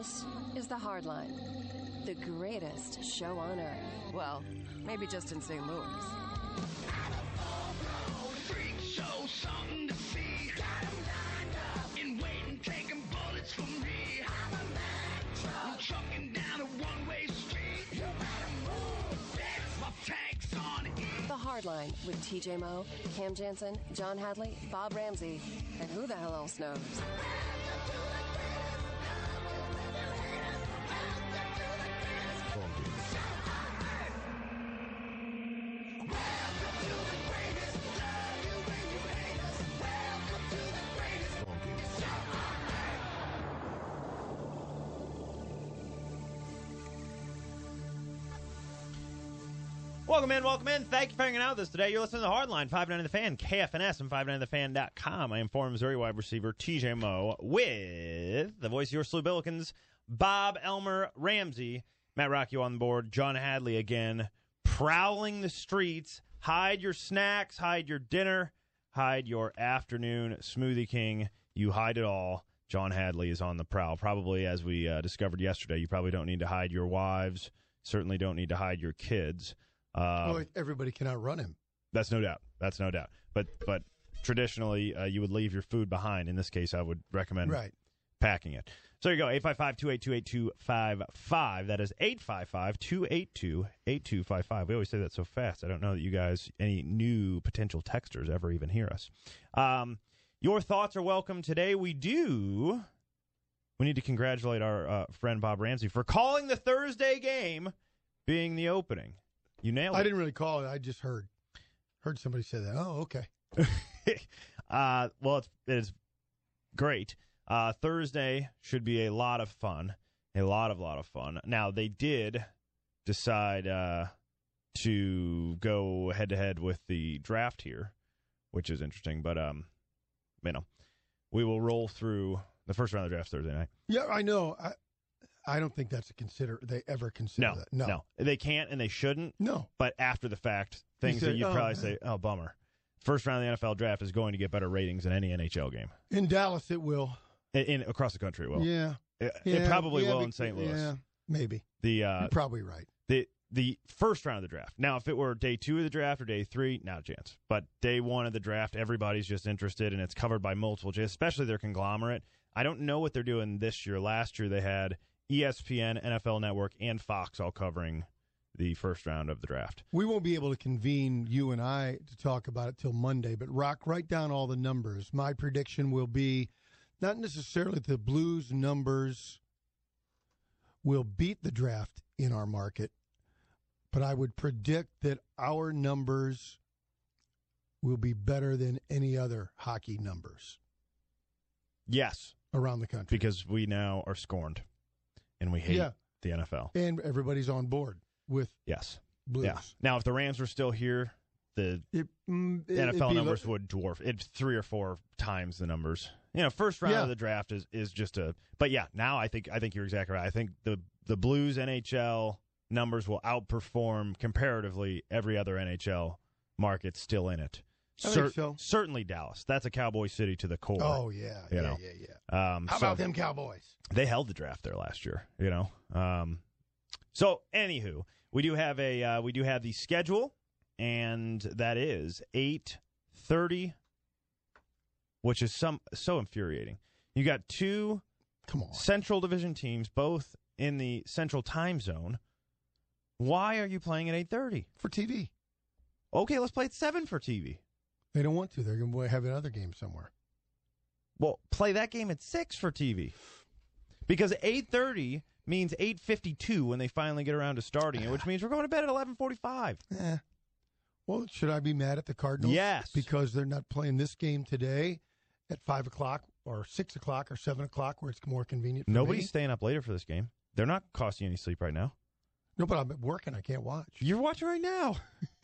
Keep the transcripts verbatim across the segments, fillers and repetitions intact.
This is The Hardline, the greatest show on earth. Well, maybe just in Saint Louis. Freak show, something to see. In waiting, taking bullets from me. I'm trucking down a one-way street. You better move, bitch. My tank's on E. The Hardline with T J Moe, Cam Jansen, John Hadley, Bob Ramsey, and who the hell else knows? Welcome in, welcome in. Thank you for hanging out with us today. You're listening to The Hardline, five ninety The Fan, K F N S, and five ninety the fan dot com. I am former Missouri wide receiver T J Moe with the voice of your Slew Billikens, Bob Elmer Ramsey, Matt Rocchio on the board, John Hadley again, prowling the streets. Hide your snacks, hide your dinner, hide your afternoon smoothie king. You hide it all. John Hadley is on the prowl. Probably, as we uh, discovered yesterday, you probably don't need to hide your wives. Certainly don't need to hide your kids. Um, well, everybody can outrun him. That's no doubt. That's no doubt. But but traditionally, uh, you would leave your food behind. In this case, I would recommend right. packing it. So there you go, eight five five, two eight two, eight two five five. That is eight five five, two eight two, eight two five five. We always say that so fast. I don't know that you guys, any new potential texters, ever even hear us. Um, your thoughts are welcome today. We do. We need to congratulate our uh, friend Bob Ramsey for calling the Thursday game being the opening. You nailed it. I didn't really call it. I just heard heard somebody say that. Oh, okay. uh, well, it's, it is great. Uh, Thursday should be a lot of fun. A lot of, lot of fun. Now, they did decide uh, to go head-to-head with the draft here, which is interesting. But, um, you know, we will roll through the first round of the draft Thursday night. Yeah, I know. I I don't think that's a consider. They ever consider no, that. No, no, they can't and they shouldn't. No, but after the fact, things said, that you'd oh, probably man. say, "Oh, bummer." First round of the N F L draft is going to get better ratings than any N H L game. In Dallas, it will. In, in across the country, it will. Yeah, it, yeah, it probably yeah, will but, in Saint Louis. Yeah, maybe. The uh, You're probably right. The the first round of the draft. Now, if it were day two of the draft or day three, not a chance. But day one of the draft, everybody's just interested, and it's covered by multiple, especially their conglomerate. I don't know what they're doing this year. Last year, they had E S P N, N F L Network, and Fox all covering the first round of the draft. We won't be able to convene, you and I, to talk about it till Monday, but Rock, write down all the numbers. My prediction will be not necessarily the Blues numbers will beat the draft in our market, but I would predict that our numbers will be better than any other hockey numbers. Yes. Around the country. Because we now are scorned. And we hate yeah. the N F L. And everybody's on board with yes. Blues. Yeah. Now, if the Rams were still here, the it, mm, it, N F L numbers lo- would dwarf. It's three or four times the numbers. You know, first round yeah. of the draft is, is just a. But yeah, now I think I think you're exactly right. I think the the Blues N H L numbers will outperform comparatively every other N H L market still in it. I Cer- think so. Certainly Dallas. That's a Cowboy city to the core. Oh yeah, you yeah, know. yeah, yeah. Um, How so about them Cowboys? They held the draft there last year. You know. Um, so anywho, we do have a uh, we do have the schedule, and that is eight thirty, which is some so infuriating. You got two Come on. Central Division teams, both in the Central Time Zone. Why are you playing at eight thirty for T V? Okay, let's play at seven for T V. They don't want to. They're going to have another game somewhere. Well, play that game at six for T V. Because eight thirty means eight fifty-two when they finally get around to starting it, which means we're going to bed at eleven forty-five. Eh. Well, should I be mad at the Cardinals? Yes. Because they're not playing this game today at five o'clock or six o'clock or seven o'clock where it's more convenient for Nobody's me? staying up later for this game. They're not costing you any sleep right now. No, but I'm working. I can't watch. You're watching right now.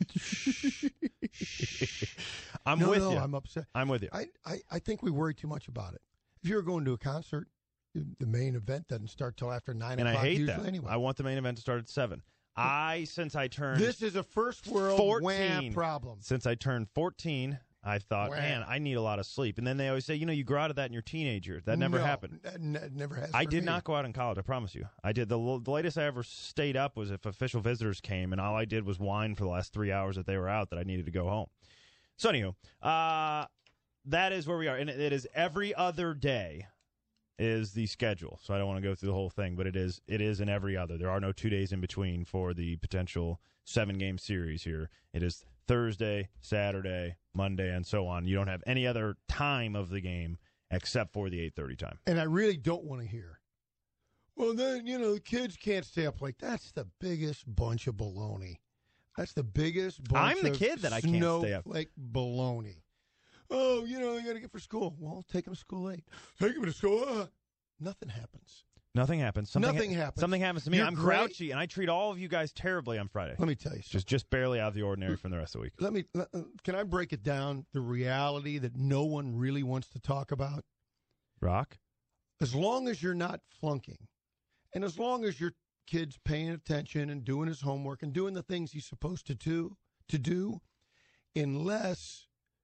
I'm no, with no, you. I'm upset. I'm with you. I, I, I think we worry too much about it. If you're going to a concert, the main event doesn't start till after nine and o'clock I hate usually that. anyway. I want the main event to start at seven. I, since I turned This is a first world fourteen wham problem. Since I turned fourteen, I thought, Wow. man, I need a lot of sleep. And then they always say, you know, you grow out of that in your teenage years. That never No, happened. That n- never has. I for did me. not go out in college, I promise you. I did. The, l- the latest I ever stayed up was if official visitors came, and all I did was whine for the last three hours that they were out that I needed to go home. So, anywho, uh, that is where we are. And it, it is every other day is the schedule. So I don't want to go through the whole thing, but it is it is in every other. There are no two days in between for the potential seven-game series here. It is Thursday, Saturday, Monday, and so on. You don't have any other time of the game except for the eight thirty time. And I really don't want to hear, well, then, you know, the kids can't stay up late. That's the biggest bunch of baloney. That's the biggest bunch I'm the of kid that I can't stay up. snowflake baloney. Oh, you know, you got to get for school. Well, take them to school late. Take them to school. Uh, nothing happens. Nothing happens. Something Nothing ha- happens. Something happens to me. You're I'm great. grouchy, and I treat all of you guys terribly on Friday. Let me tell you something. Just just barely out of the ordinary from the rest of the week. Let me. Let, uh, can I break it down? The reality that no one really wants to talk about. Rock? As long as you're not flunking, and as long as your kid's paying attention and doing his homework and doing the things he's supposed to do, to do, unless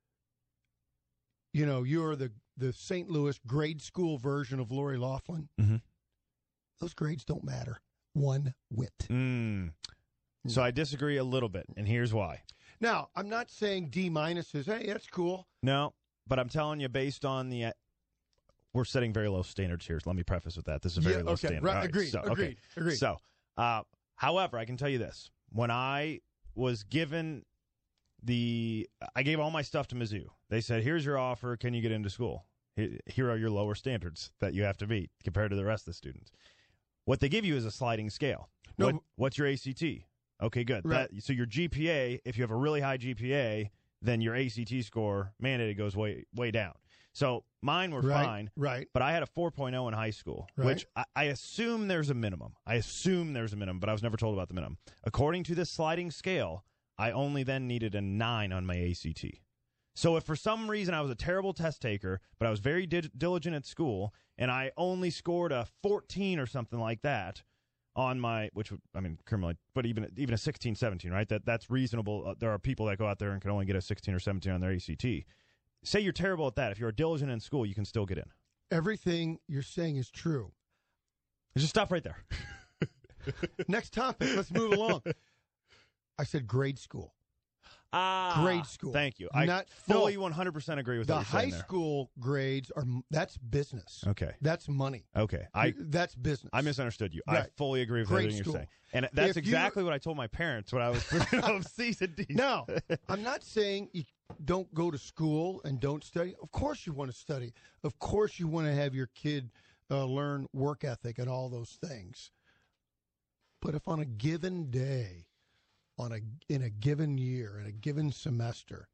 you know you're the the Saint Louis grade school version of Lori Loughlin, Mhm. those grades don't matter one whit. Mm. So I disagree a little bit, and here's why. Now, I'm not saying D minus is, hey, that's cool. No, but I'm telling you, based on the, uh, we're setting very low standards here. So let me preface with that. This is a very Yeah, low okay, standard. right, All right, agreed, so, okay. agreed, agreed. So, uh, however, I can tell you this: when I was given the, I gave all my stuff to Mizzou. They said, "Here's your offer. Can you get into school? Here here are your lower standards that you have to meet compared to the rest of the students." What they give you is a sliding scale. No, what, what's your A C T? Okay, good. Right. That, so your G P A, if you have a really high G P A, then your A C T score mandated goes way way down. So mine were Right, fine, right. but I had a four point oh in high school, Right. which I, I assume there's a minimum. I assume there's a minimum, but I was never told about the minimum. According to this sliding scale, I only then needed a nine on my A C T. So if for some reason I was a terrible test taker, but I was very di- diligent at school, and I only scored a fourteen or something like that on my, which would, I mean, criminally, but even even a sixteen, seventeen, right? That That's reasonable. Uh, there are people that go out there and can only get a sixteen or seventeen on their A C T. Say you're terrible at that. If you're diligent in school, you can still get in. Everything you're saying is true. Just stop right there. Next topic. Let's move along. I said grade school. Ah, Grade school. Thank you. I Not- fully no. one hundred percent agree with The what you're high saying there. school grades are that's business. Okay. That's money. Okay. I that's business. I misunderstood you. I Right. fully agree with Grade everything school. you're saying. And that's If you- exactly what I told my parents when I was of season D. Now, I'm not saying you don't go to school and don't study. Of course you want to study. Of course you want to have your kid uh, learn work ethic and all those things. But if on a given day, on a in a given year, in a given semester,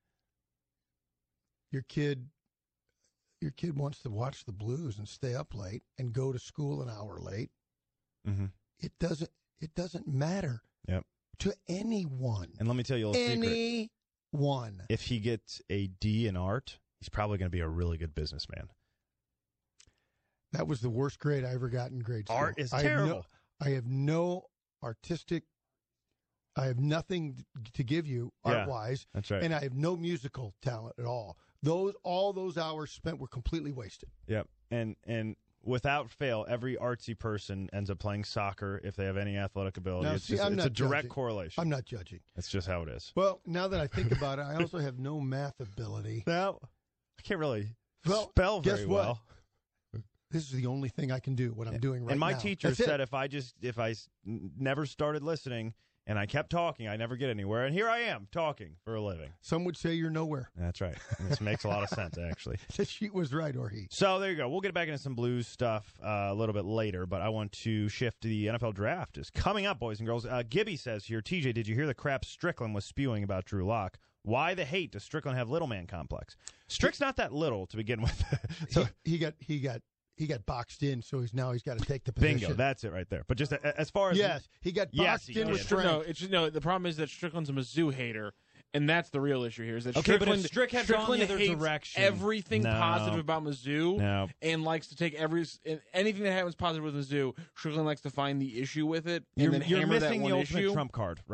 your kid your kid wants to watch the Blues and stay up late and go to school an hour late, Mm-hmm. it doesn't it doesn't matter Yep. to anyone. And let me tell you a little secret. Anyone. If he gets a D in art, he's probably going to be a really good businessman. That was the worst grade I ever got in grade school. Art is I have no- terrible. I have no artistic. I have nothing to give you Yeah, art wise, That's right. and I have no musical talent at all. Those all those hours spent were completely wasted. Yep. And and without fail, every artsy person ends up playing soccer if they have any athletic ability. Now, it's see, just, I'm it's not a direct judging. correlation. I'm not judging. That's just how it is. Well, now that I think about it, I also have no math ability. Now, I can't really Well, spell guess very what? well. This is the only thing I can do. What I'm doing right and my now. teacher That's it. said if I just if I s- n- never started listening and I kept talking, I never get anywhere. And here I am talking for a living. Some would say you're nowhere. That's right. This makes a lot of sense, actually. The sheet was right, or he. So there you go. We'll get back into some Blues stuff uh, a little bit later, but I want to shift to the N F L draft. Is coming up, boys and girls. Uh, Gibby says here, T J, did you hear the crap Strickland was spewing about Drew Lock? Why the hate? Does Strickland have little man complex? Strick's not that little to begin with. so he, he got he got he got boxed in, so he's now he's got to take the position. bingo, that's it right there. But just a, as far as Yes, he got Yes, boxed he in did. with Stri- strength. No, it's just, no. The problem is that Strickland's a Mizzou hater, and that's the real issue here. Is that Okay, but if Strickland, Strick had gone Strickland the other hates direction- everything No. positive about Mizzou, No. and likes to take every and anything that happens positive with Mizzou. Strickland likes to find the issue with it, and you're, then you're hammer that missing one the ultimate issue. trump card, Rock.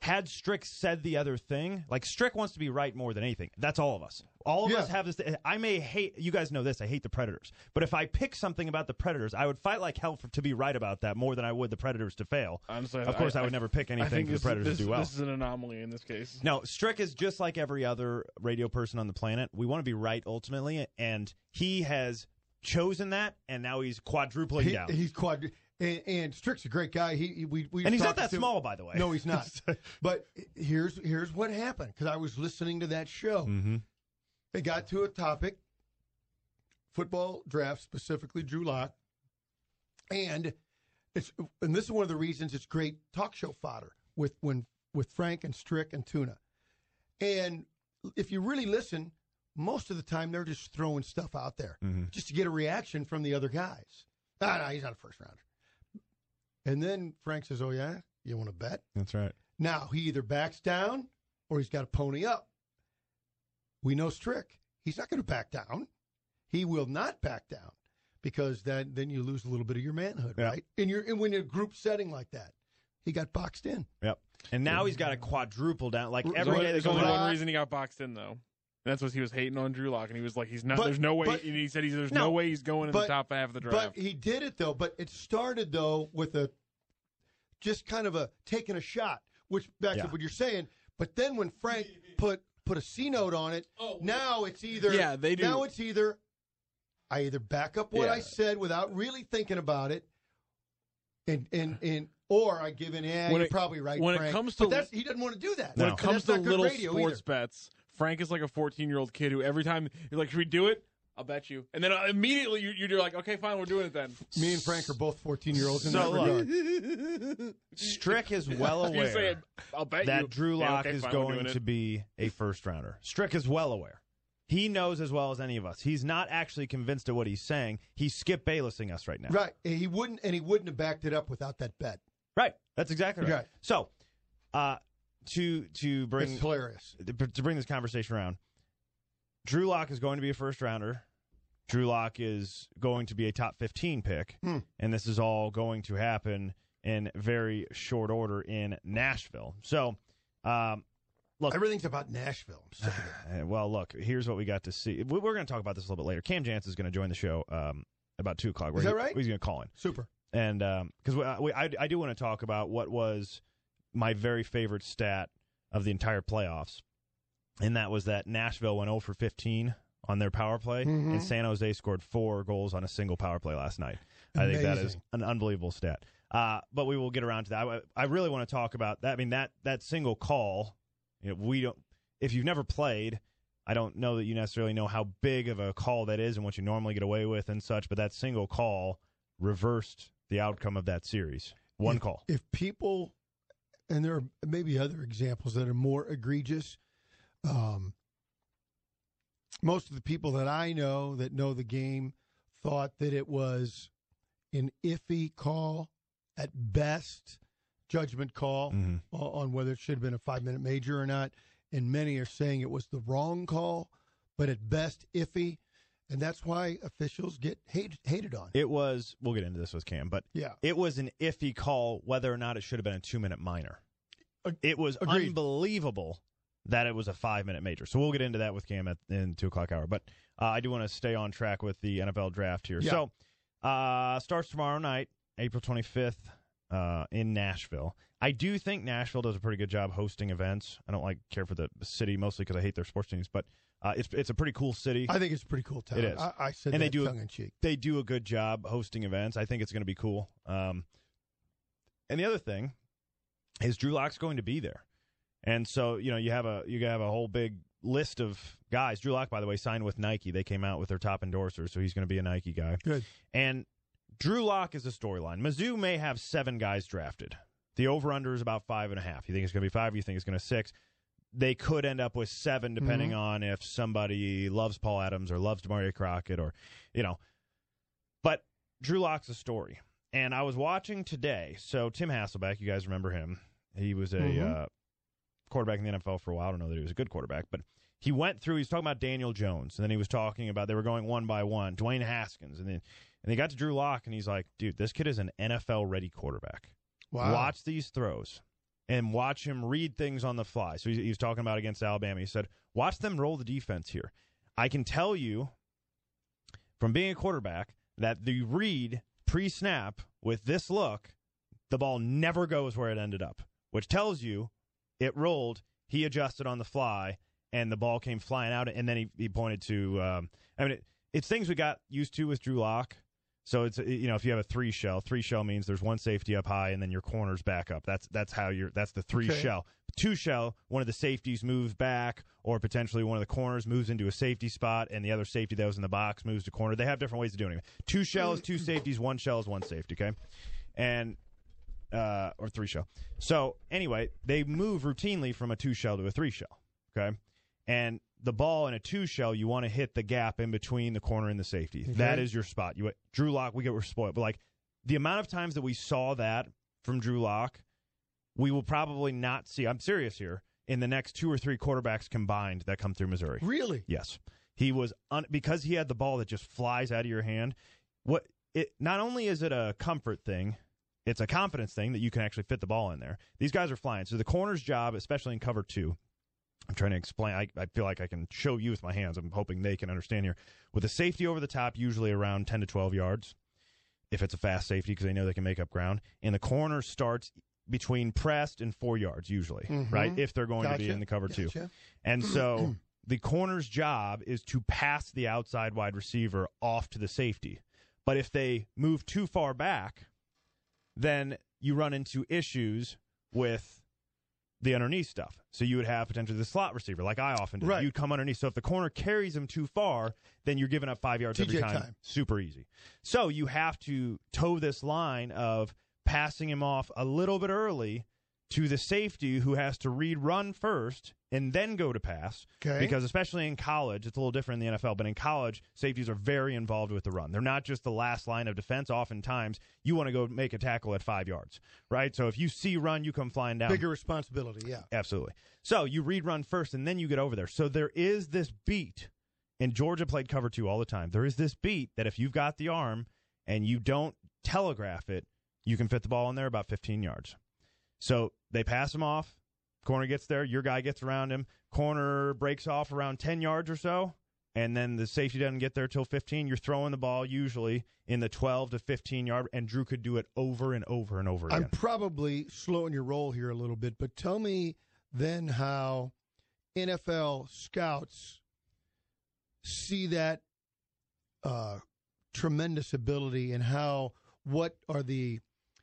had Strick said the other thing, like Strick wants to be right more than anything. That's all of us. All of Yeah. us have this. I may hate, you guys know this, I hate the Predators. But if I pick something about the Predators, I would fight like hell for, to be right about that more than I would the Predators to fail. Honestly, of course, I, I would never pick I anything think for the this, Predators this, to do well. This is an anomaly in this case. No, Strick is just like every other radio person on the planet. We want to be right ultimately, and he has chosen that, and now he's quadrupling He- down. he's quad. And, and Strick's a great guy. He, he we, we and he's not talked that to- small, by the way. No, he's not. But here's here's what happened because I was listening to that show. Mm-hmm. They got to a topic, football draft, specifically Drew Lock, and it's and this is one of the reasons it's great talk show fodder with when with Frank and Strick and Tuna. And if you really listen, most of the time they're just throwing stuff out there Mm-hmm. just to get a reaction from the other guys. Ah, no, he's not a first rounder. And then Frank says, "Oh yeah, you want to bet?" That's right. Now, he either backs down or he's got to pony up. We know Strick. He's not going to back down. He will not back down because that, then you lose a little bit of your manhood, Yeah. right? And, you're, and when you're a group setting like that, he got boxed in. Yep. And now he's got a quadruple down. Like There's every There's day only, they there's go only on. one reason he got boxed in, though. And that's what he was hating on Drew Lock, and he was like, "He's not. But- there's no way." but- and he said, "He's there's No, no, way he's going in but- the top half of the But draft." he did it, though. But it started, though, with a just kind of a taking a shot, which back Yeah. to what you're saying. But then when Frank put put a C note on it, now it's either Yeah, they do. Now it's either I either back up what Yeah. I said without really thinking about it, and and and or I give in. Yeah, When you're it- probably right. when it Frank. comes but to- that's, he doesn't want to do that. when No. it comes That's to not good little radio sports either. bets, Frank is like a fourteen-year-old kid who every time you're like, "Should we do it?" I'll bet you, and then uh, immediately you, you're like, "Okay, fine, we're doing it then." Me and Frank are both fourteen year olds in So, that look, regard. Strick is well You say aware it, I'll bet that you. Drew Yeah, Lock okay, is fine, we're going doing to it. be a first rounder. Strick is well aware. He knows as well as any of us. He's not actually convinced of what he's saying. He's Skip Baylessing us right now. Right, and he wouldn't, and he wouldn't have backed it up without that bet. Right. That's exactly right. Right. So, uh, to to bring It's hilarious. to bring this conversation around, Drew Lock is going to be a first rounder. Drew Lock is going to be a top fifteen pick, Hmm. and this is all going to happen in very short order in Nashville. So, um, look, Everything's about Nashville. I'm sick of it. Uh, well, look, here's what we got to see. We- We're going to talk about this a little bit later. Cam Jansen is going to join the show um, about two o'clock. where Is that he- right? He's going to call in. Super. And because we, we, I, I do want to talk about what was my very favorite stat of the entire playoffs, and that was that Nashville went oh for fifteen on their power play, Mhm. and San Jose scored four goals on a single power play last night. I think that is Amazing. an unbelievable stat. Uh, but we will get around to that. I, I really want to talk about that. I mean, that that single call, you know, we don't. If you've never played, I don't know that you necessarily know how big of a call that is and what you normally get away with and such. But that single call reversed the outcome of that series. One if, call. If people, and there are maybe other examples that are more egregious, um, most of the people that I know that know the game thought that it was an iffy call at best, judgment call Mhm. o- on whether it should have been a five minute major or not. And many are saying it was the wrong call, but at best iffy. And that's why officials get hated, hated on. It was. We'll get into this with Cam, but Yeah. it was an iffy call whether or not it should have been a two-minute minor. Ag- It was agreed. unbelievable that it was a five-minute major. So we'll get into that with Cam at in two o'clock hour. But uh, I do want to stay on track with the N F L draft here. Yeah. So uh, starts tomorrow night, April twenty-fifth, uh, in Nashville. I do think Nashville does a pretty good job hosting events. I don't like care for the city mostly because I hate their sports teams, but uh, it's it's a pretty cool city. I think it's a pretty cool town. It is. I, I said And that they do- tongue in cheek. They do a good job hosting events. I think it's going to be cool. Um, and the other thing is Drew Lock's going to be there, and so you know you have a you have a whole big list of guys. Drew Lock, by the way, signed with Nike. They came out with their top endorsers, so he's going to be a Nike guy. Good. And Drew Lock is a storyline. Mizzou may have seven guys drafted. The over-under is about five and a half. You think it's going to be five? You think it's going to six? They could end up with seven, depending Mhm. on if somebody loves Paul Adams or loves Demaria Crockett, or you know. But Drew Lock's a story, and I was watching today. So Tim Hasselbeck, you guys remember him? He was a Mhm. uh, quarterback in the N F L for a while. I don't know that he was a good quarterback, but he went through. He was talking about Daniel Jones, and then he was talking about they were going one by one. Dwayne Haskins, and then and they got to Drew Lock, and he's like, "Dude, this kid is an N F L ready quarterback. Wow. Watch these throws. and watch him read things on the fly. So he, he was talking about against Alabama. He said, watch them roll the defense here. I can tell you from being a quarterback that the read pre-snap with this look, the ball never goes where it ended up, which tells you it rolled, he adjusted on the fly, and the ball came flying out, and then he, he pointed to um, – I mean, it, it's things we got used to with Drew Lock. So, it's you know, if you have a three shell, three shell means there's one safety up high and then your corner's back up. That's that's how you're – that's the three Okay. shell. Two shell, one of the safeties moves back, or potentially one of the corners moves into a safety spot, and the other safety that was in the box moves to corner. They have different ways of doing it. Two shell is two safeties, one shell is one safety, okay? And uh, or three shell. So anyway, they move routinely from a two shell to a three shell, okay? And the ball in a two shell, you want to hit the gap in between the corner and the safety. Okay. That is your spot. You Drew Lock, we get we're spoiled, but like the amount of times that we saw that from Drew Lock, we will probably not see. I'm serious here. In the next two or three quarterbacks combined that come through Missouri. Really? Yes, he was un- because he had the ball that just flies out of your hand. What it not only is it a comfort thing, it's a confidence thing that you can actually fit the ball in there. These guys are flying. So the corner's job, especially in cover two, I'm trying to explain. I, I feel like I can show you with my hands. I'm hoping they can understand here. With a safety over the top, usually around ten to twelve yards, if it's a fast safety because they know they can make up ground. And the corner starts between pressed and four yards usually, Mm-hmm. right, if they're going Gotcha. to be in the cover two. Gotcha. And so the corner's job is to pass the outside wide receiver off to the safety. But if they move too far back, then you run into issues with the underneath stuff. So you would have potentially the slot receiver, like I often do. Right. You'd come underneath. So if the corner carries him too far, then you're giving up five yards T J every time. time. Super easy. So you have to toe this line of passing him off a little bit early to the safety who has to read run first and then go to pass. Okay. Because especially in college, it's a little different in the N F L, but in college, safeties are very involved with the run. They're not just the last line of defense. Oftentimes, you want to go make a tackle at five yards, right? So if you see run, you come flying down. Bigger responsibility, yeah. Absolutely. So you read run first, and then you get over there. So there is this beat, and Georgia played cover two all the time. There is this beat that if you've got the arm and you don't telegraph it, you can fit the ball in there about fifteen yards. So they pass him off. Corner gets there. Your guy gets around him. Corner breaks off around ten yards or so, and then the safety doesn't get there till fifteen. You're throwing the ball usually in the twelve to fifteen yard, and Drew could do it over and over and over again. I'm probably slowing your roll here a little bit, but tell me then how N F L scouts see that uh, tremendous ability and how what are the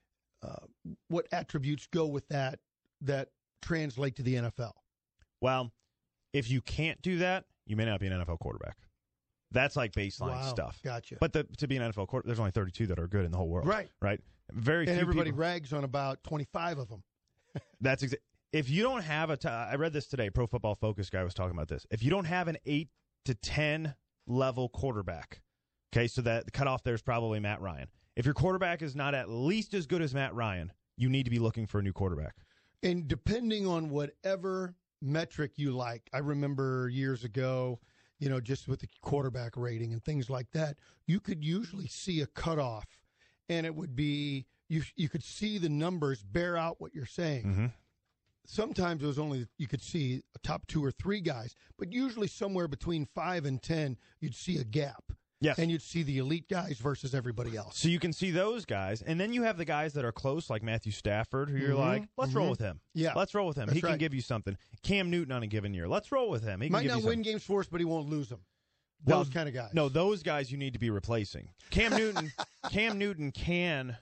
uh, what attributes go with that that translate to the N F L? Well, if you can't do that, you may not be an N F L quarterback. That's like baseline Wow, stuff. gotcha. But the, to be an N F L quarterback, there's only thirty-two that are good in the whole world. Right. Right. Very And few everybody people- rags on about twenty-five of them. That's exa- if you don't have a. T- I read this today. Pro Football Focus guy was talking about this. If you don't have an eight to ten level quarterback, okay, so that the cutoff there is probably Matt Ryan. If your quarterback is not at least as good as Matt Ryan, you need to be looking for a new quarterback. And depending on whatever metric you like, I remember years ago, you know, just with the quarterback rating and things like that, you could usually see a cutoff, and it would be you. You could see the numbers bear out what you're saying. Mm-hmm. Sometimes it was only you could see a top two or three guys, but usually somewhere between five and ten, you'd see a gap. Yes. And you'd see the elite guys versus everybody else. So you can see those guys, and then you have the guys that are close, like Matthew Stafford, who you're Mhm, like, let's roll mhm. with him. Yeah. Let's roll with him. That's he can right. give you something. Cam Newton on a given year. Let's roll with him. He can Might give not you win something. games for us, but he won't lose them. Well, Those kind of guys. No, those guys you need to be replacing. Cam Newton, Cam Newton can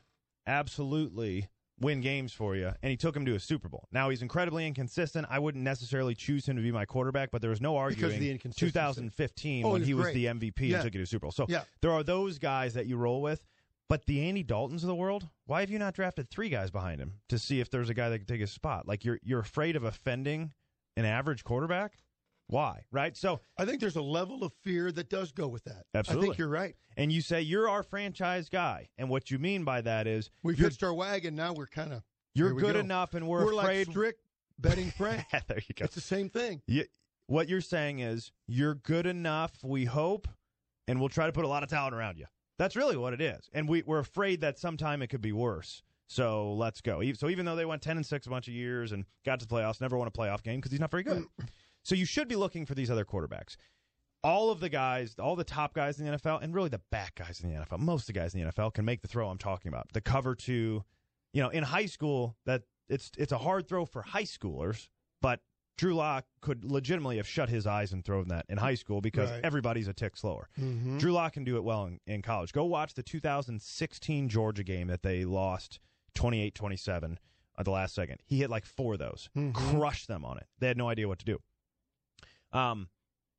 absolutely win games for you, and he took him to a Super Bowl. Now, he's incredibly inconsistent. I wouldn't necessarily choose him to be my quarterback, but there was no Because of arguing the inconsistency. two thousand fifteen Oh, when he he was was great. the M V P Yeah. and took you to a Super Bowl. So Yeah. there are those guys that you roll with, but the Andy Daltons of the world, why have you not drafted three guys behind him to see if there's a guy that can take his spot? Like, you're you're afraid of offending an average quarterback? Why? Right? So, I think there's a level of fear that does go with that. Absolutely. I think you're right. and you say, you're our franchise guy. And what you mean by that is We've you're, hitched our wagon. Now we're kind of you're here we good go. enough, and we're, We're afraid. like strict betting Frank. There you go. It's the same thing. You, what you're saying is you're good enough, we hope, and we'll try to put a lot of talent around you. That's really what it is. And we, we're afraid that sometime it could be worse. So let's go. E- So even though they went ten and six a bunch of years and got to the playoffs, never won a playoff game because he's not very good. So you should be looking for these other quarterbacks. All of the guys, all the top guys in the N F L, and really the back guys in the N F L, most of the guys in the N F L can make the throw I'm talking about. The cover two, you know, in high school, that it's it's a hard throw for high schoolers, but Drew Lock could legitimately have shut his eyes and thrown that in high school because Right. everybody's a tick slower. Mm-hmm. Drew Lock can do it well in, in college. Go watch the two thousand sixteen Georgia game that they lost twenty-eight twenty-seven at the last second. He hit like four of those, Mhm. crushed them on it. They had no idea what to do. Um,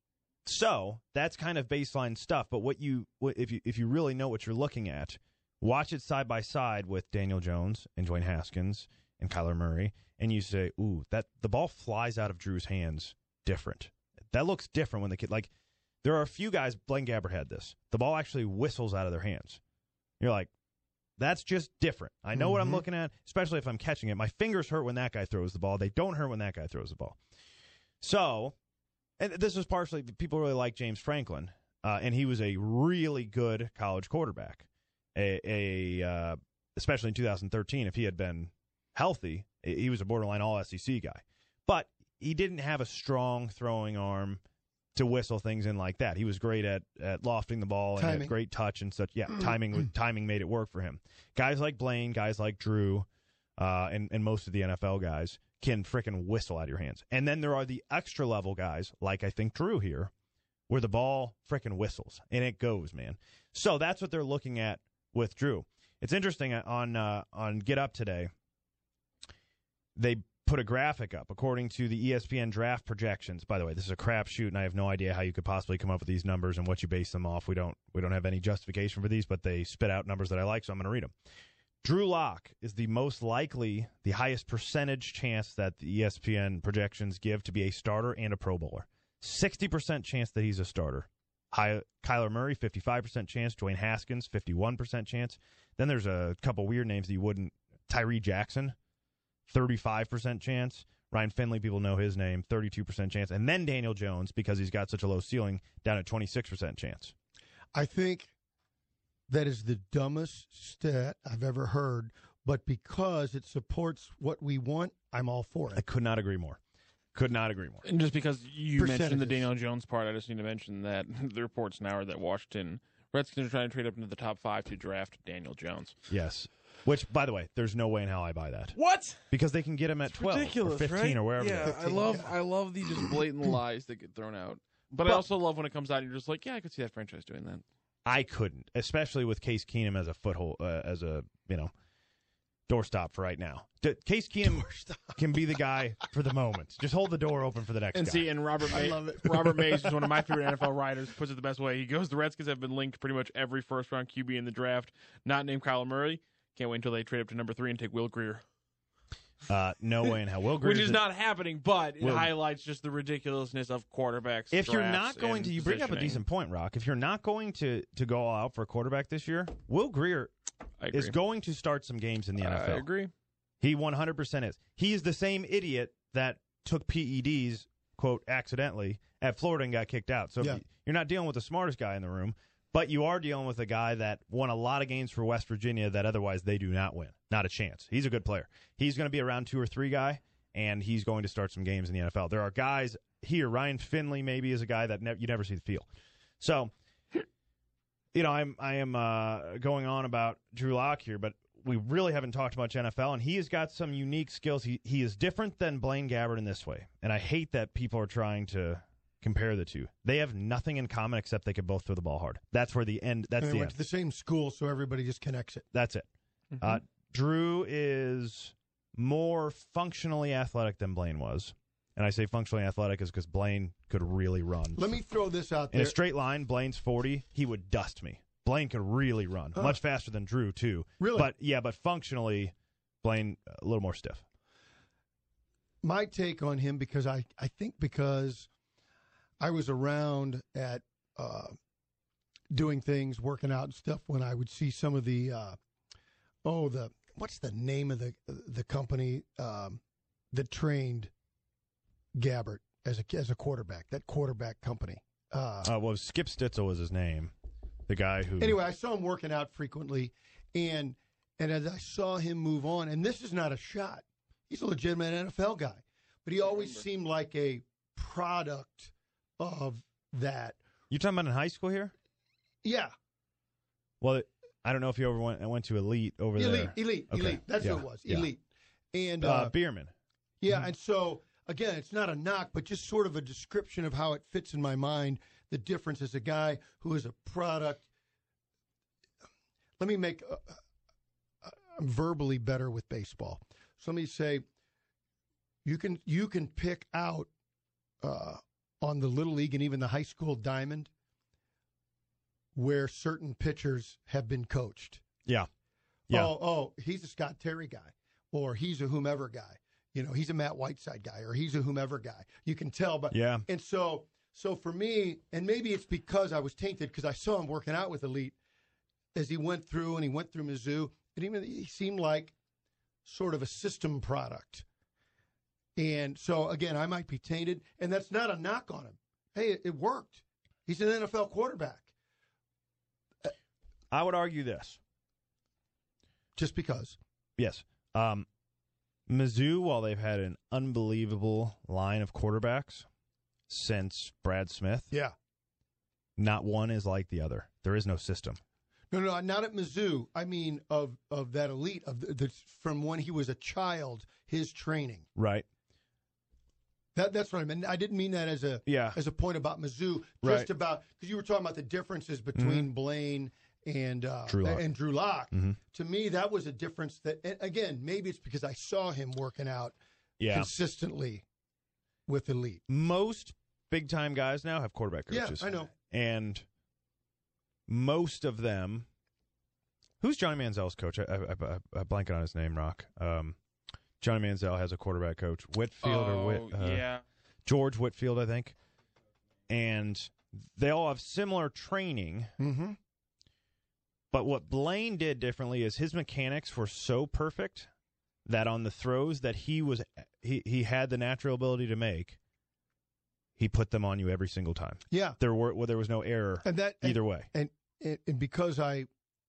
so that's kind of baseline stuff. But what you, what, if you, if you really know what you're looking at, watch it side by side with Daniel Jones and Dwayne Haskins and Kyler Murray, and you say, "Ooh, that the ball flies out of Drew's hands different. That looks different when the kid like." There are a few guys. Blaine Gabbert had this. The ball actually whistles out of their hands. You're like, that's just different. I know what I'm Mhm. looking at, especially if I'm catching it. My fingers hurt when that guy throws the ball. They don't hurt when that guy throws the ball. So, and this was partially people really like James Franklin, uh, and he was a really good college quarterback. A, a uh, especially in two thousand thirteen, if he had been healthy, he was a borderline all S E C guy. But he didn't have a strong throwing arm to whistle things in like that. He was great at, at lofting the ball and Timing. had great touch and such. Yeah, timing timing made it work for him. Guys like Blaine, guys like Drew, uh, and, and most of the N F L guys can frickin' whistle out of your hands. And then there are the extra level guys, like I think Drew here, where the ball frickin' whistles and it goes, man. So that's what they're looking at with Drew. It's interesting on uh, on Get Up today. They put a graphic up according to the E S P N draft projections. By the way, this is a crapshoot, and I have no idea how you could possibly come up with these numbers and what you base them off. We don't we don't have any justification for these, but they spit out numbers that I like, so I'm going to read them. Drew Lock is the most likely, the highest percentage chance that the E S P N projections give to be a starter and a Pro Bowler. sixty percent chance that he's a starter. High, Kyler Murray, fifty-five percent chance. Dwayne Haskins, fifty-one percent chance. Then there's a couple weird names that you wouldn't. Tyree Jackson, thirty-five percent chance. Ryan Finley, people know his name, thirty-two percent chance. And then Daniel Jones, because he's got such a low ceiling, down at twenty-six percent chance. I think that is the dumbest stat I've ever heard, but because it supports what we want, I'm all for I it. could not agree more. Could not agree more. And just because you mentioned the Percentages. Daniel Jones part, I just need to mention that the reports now are that Washington Redskins are trying to trade up into the top five to draft Daniel Jones. Yes. Which, by the way, there's no way in hell I buy that. What? Because they can get him at It's twelve ridiculous, or fifteen right? or wherever. Yeah, they are. I love I love the just blatant lies that get thrown out. But I Well- also love when it comes out and you're just like, yeah, I could see that franchise doing that. I couldn't, especially with Case Keenum as a foothold, uh, as a, you know, doorstop for right now. D- Case Keenum can be the guy for the moment. Just hold the door open for the next And guy. see, and Robert May, love it. Robert Mays is one of my favorite N F L writers, puts it the best way. He goes, the Redskins have been linked to pretty much every first-round Q B in the draft, not named Kyler Murray. Can't wait until they trade up to number three and take Will Greer. Uh, no way in hell. Will Greer's Which is a- not happening, but it Will- highlights just the ridiculousness of quarterbacks. If you're drafts, not going and to, you bring up a positioning. decent point, Rock. If you're not going to to go all out for a quarterback this year, Will Greer I agree. is going to start some games in the N F L. I agree. He one hundred percent is. He's the same idiot that took P E Ds, quote, accidentally at Florida and got kicked out. So Yeah. you're not dealing with the smartest guy in the room, but you are dealing with a guy that won a lot of games for West Virginia that otherwise they do not win. Not a chance. He's a good player. He's going to be a round two or three guy, and he's going to start some games in the N F L. There are guys here. Ryan Finley maybe is a guy that ne- you never see the field. So, you know, I'm I am uh, going on about Drew Lock here, but we really haven't talked much N F L, and he has got some unique skills. He he is different than Blaine Gabbert in this way, and I hate that people are trying to compare the two. They have nothing in common except they can both throw the ball hard. That's where the end. That's And they the went end. to the same school, so everybody just connects it. That's it. Uh, Drew is more functionally athletic than Blaine was, and I say functionally athletic is because Blaine could really run. Let me throw this out In there. a straight line, Blaine's forty. He would dust me. Blaine could really run, Huh. much faster than Drew too. Really? But yeah, but functionally, Blaine a little more stiff. My take on him, because I, I think because I was around at uh, doing things, working out and stuff, when I would see some of the, uh, oh, the, what's the name of the the company um, that trained Gabbert as a, as a quarterback, that quarterback company. Uh, Uh, well, Skip Stitzel was his name, the guy who. Anyway, I saw him working out frequently, and And as I saw him move on, and this is not a shot, he's a legitimate N F L guy, but he always seemed like a product of that. You talking about in high school here? Yeah. Well, I don't know if you ever went. I went to Elite over Elite, there. elite, Okay. elite. That's Yeah. what it was. Yeah. Elite. And Uh, uh, Bierman. yeah, and so again, it's not a knock, but just sort of a description of how it fits in my mind. The difference is a guy who is a product. Let me make. Uh, uh, I'm verbally better with baseball. So let me say, you can you can pick out uh, on the little league and even the high school diamond where certain pitchers have been coached. Yeah. Yeah. Oh, oh, he's a Scott Terry guy, or he's a whomever guy. You know, he's a Matt Whiteside guy, or he's a whomever guy. You can tell, but Yeah. And so, so for me, and maybe it's because I was tainted because I saw him working out with Elite as he went through, and he went through Mizzou, and even he seemed like sort of a system product. And so again, I might be tainted, and that's not a knock on him. Hey, it, it worked. He's an N F L quarterback. I would argue this. Just because. Yes. Um, Mizzou, while they've had an unbelievable line of quarterbacks since Brad Smith, Yeah. not one is like the other. There is no system. No, no, not at Mizzou. I mean, of of that elite of the, the from when he was a child, his training. Right. That that's what I meant. I didn't mean that as a Yeah. as a point about Mizzou. Just Right. about because you were talking about the differences between Blaine and uh, Drew Lock. and Drew Lock. Mhm. To me, that was a difference. That and again, maybe it's because I saw him working out Yeah. consistently with elite. Most big time guys now have quarterback Yeah, coaches. I know. And most of them. Who's Johnny Manziel's coach? I, I, I, I blank on his name, Rock. Um, Johnny Manziel has a quarterback coach, Whitfield oh, or Whit, uh, yeah. George Whitfield, I think. And they all have similar training. Mm-hmm. But what Blaine did differently is his mechanics were so perfect that on the throws that he was he, he had the natural ability to make, he put them on you every single time. Yeah, There were well, there was no error and that and, either way. And, and and because I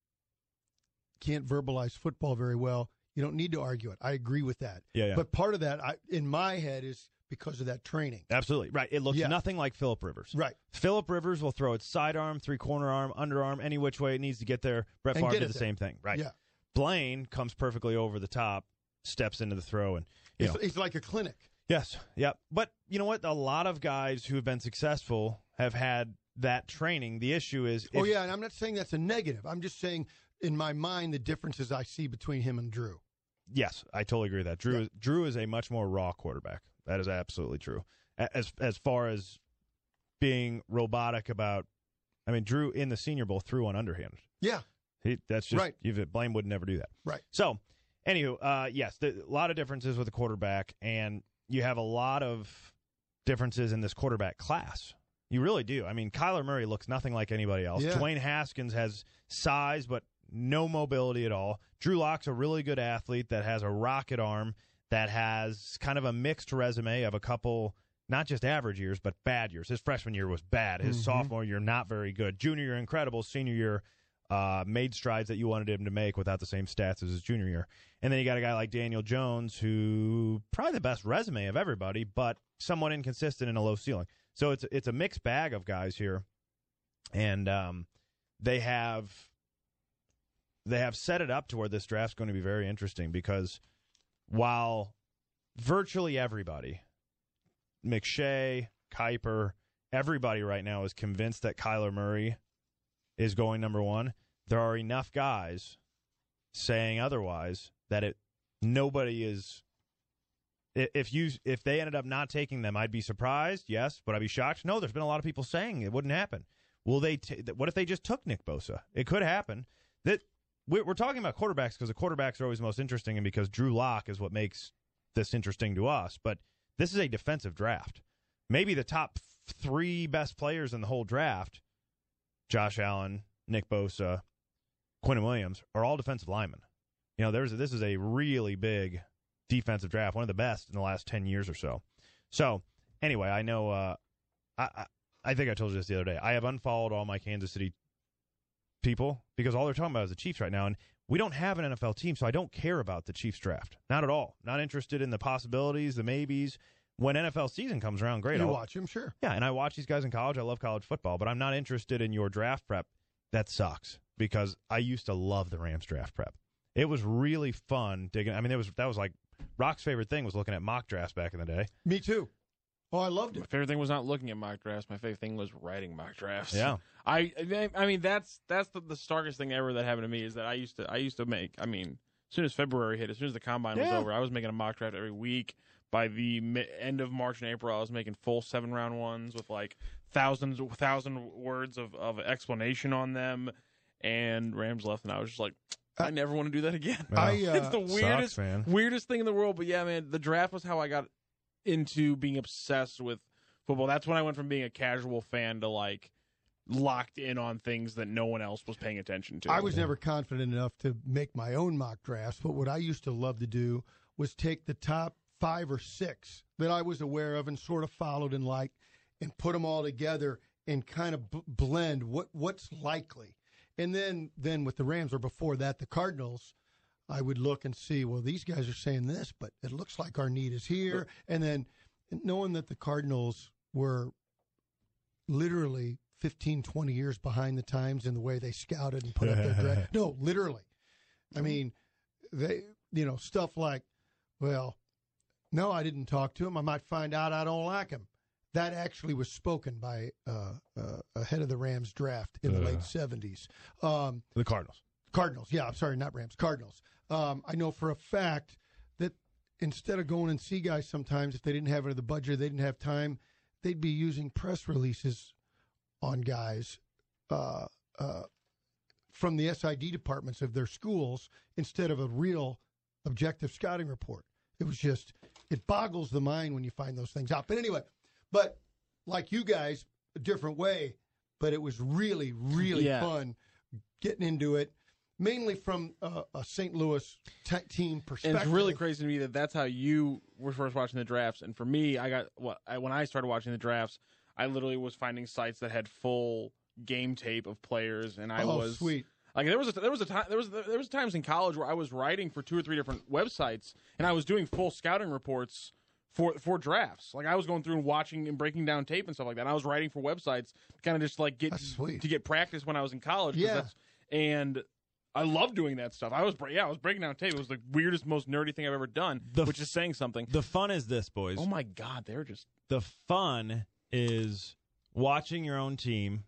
can't verbalize football very well, you don't need to argue it. I agree with that. Yeah, yeah. But part of that, I, in my head, is because of that training. Absolutely. Right. It looks Yeah. nothing like Phillip Rivers. Right. Phillip Rivers will throw it sidearm, three-corner arm, underarm, any which way it needs to get there. Brett And Favre get did it the there. same thing. Right. Yeah. Blaine comes perfectly over the top, steps into the throw, and you It's, know. it's like a clinic. Yes. Yep. But you know what? A lot of guys who have been successful have had that training. The issue is Oh, if- yeah, and I'm not saying that's a negative. I'm just saying, in my mind, the differences I see between him and Drew. Yes, I totally agree with that. Drew Yeah. is, Drew is a much more raw quarterback. That is absolutely true. A- As as far as being robotic about, I mean, Drew in the Senior Bowl threw on underhand. Yeah, He, that's just Right. you Blaine would never do that. right. So, anywho, uh, yes, the, a lot of differences with the quarterback, and you have a lot of differences in this quarterback class. You really do. I mean, Kyler Murray looks nothing like anybody else. Yeah. Dwayne Haskins has size, but no mobility at all. Drew Lock's a really good athlete that has a rocket arm, that has kind of a mixed resume of a couple, not just average years, but bad years. His freshman year was bad. His Mhm. sophomore year, not very good. Junior year, incredible. Senior year, uh, made strides that you wanted him to make without the same stats as his junior year. And then you got a guy like Daniel Jones, who probably the best resume of everybody, but somewhat inconsistent and a low ceiling. So it's it's a mixed bag of guys here, and um, they have they have set it up to where this draft's going to be very interesting because while virtually everybody, McShay, Kuiper, everybody right now is convinced that Kyler Murray is going number one, there are enough guys saying otherwise that it nobody is. If you if they ended up not taking them, I'd be surprised. Yes, but I'd be shocked. No, there's been a lot of people saying it wouldn't happen. Will they? T- what if they just took Nick Bosa? It could happen. That we're, we're talking about quarterbacks because the quarterbacks are always most interesting, and because Drew Lock is what makes this interesting to us. But this is a defensive draft. Maybe the top three best players in the whole draft, Josh Allen, Nick Bosa, Quentin Williams, are all defensive linemen. You know, there's a, this is a really big defensive draft, one of the best in the last ten years or so. So, anyway, I know, uh, I, I I think I told you this the other day. I have unfollowed all my Kansas City people because all they're talking about is the Chiefs right now. And we don't have an N F L team, so I don't care about the Chiefs draft. Not at all. Not interested in the possibilities, the maybes. When N F L season comes around, great. You I'll, watch him, sure. Yeah, and I watch these guys in college. I love college football, but I'm not interested in your draft prep. That sucks because I used to love the Rams draft prep. It was really fun digging. I mean, it was that was like Rock's favorite thing was looking at mock drafts back in the day. Me too. Oh, I loved My it. favorite thing was not looking at mock drafts. My favorite thing was writing mock drafts. Yeah. I I mean that's that's the, the starkest thing ever that happened to me is that I used to I used to make I mean as soon as February hit, as soon as the combine Yeah. was over, I was making a mock draft every week. By the mi- end of March and April, I was making full seven round ones with like thousands thousand words of, of explanation on them. And Rams left, and I was just like, I never want to do that again. I, uh, it's the weirdest, sucks, man. weirdest thing in the world. But yeah, man, the draft was how I got into being obsessed with football. That's when I went from being a casual fan to like locked in on things that no one else was paying attention to. I was never confident enough to make my own mock drafts, but what I used to love to do was take the top five or six that I was aware of and sort of followed and liked and put them all together and kind of b- blend what what's likely. And then, then with the Rams, or before that, the Cardinals, I would look and see, well, these guys are saying this, but it looks like our need is here. And then knowing that the Cardinals were literally fifteen, twenty years behind the times in the way they scouted and put up their draft. No, literally. I mean, they, you know, stuff like, well, no, I didn't talk to him. I might find out I don't like him. That actually was spoken by uh, uh, a head of the Rams draft in the Uh. late seventies. Um, The Cardinals. Cardinals, yeah, I'm sorry, not Rams, Cardinals. Um, I know for a fact that instead of going and see guys sometimes, if they didn't have it in the budget, they didn't have time, they'd be using press releases on guys uh, uh, from the S I D departments of their schools instead of a real objective scouting report. It was just, it boggles the mind when you find those things out. But anyway, but like you guys, a different way, but it was really, really Yeah. fun getting into it, mainly from uh, a Saint Louis t- team And perspective. it's really crazy to me that that's how you were first watching the drafts. And for me, I got what I, when I started watching the drafts, I literally was finding sites that had full game tape of players, and I Oh, was sweet. Like there was a, there was a time there was there was times in college where I was writing for two or three different websites, and I was doing full scouting reports for for drafts. Like I was going through and watching and breaking down tape and stuff like that. And I was writing for websites, kind of just like get That's sweet. to get practice when I was in college. 'cause Yeah. that's- and I love doing that stuff. I was bre- yeah, I was breaking down tape. It was the weirdest, most nerdy thing I've ever done, The which is saying something. The fun is this, boys. Oh my god, they're just The fun is watching your own team.